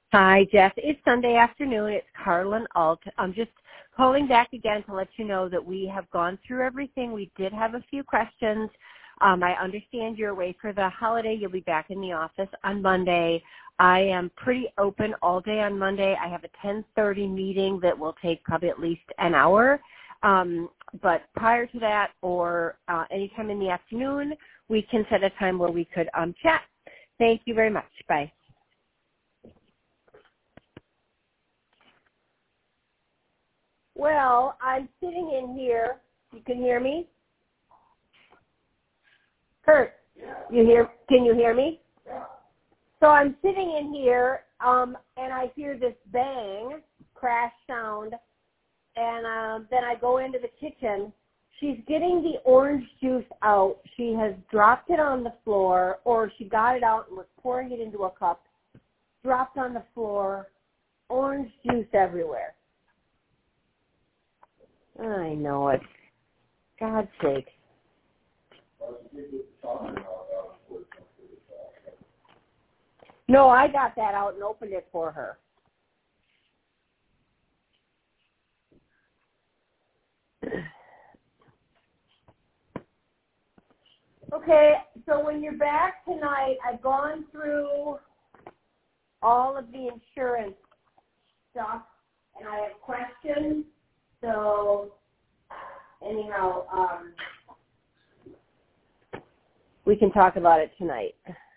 Hi, Jeff. It's Sunday afternoon. It's Carlin Alt. I'm just calling back again to let you know that we have gone through everything. We did have a few questions. I understand you're away for the holiday. You'll be back in the office on Monday. I am pretty open all day on Monday. I have a 10:30 meeting that will take probably at least an hour. But prior to that or anytime in the afternoon, we can set a time where we could chat. Thank you very much. Bye. Well, I'm sitting in here. You can hear me? Kurt, can you hear me? So I'm sitting in here, and I hear this bang, crash sound, and then I go into the kitchen. She's getting the orange juice out. She has dropped it on the floor, or she got it out and was pouring it into a cup, dropped on the floor, orange juice everywhere. I know it. God's sake. No, I got that out and opened it for her. Okay, so when you're back tonight, I've gone through all of the insurance stuff, and I have questions. So, anyhow, we can talk about it tonight.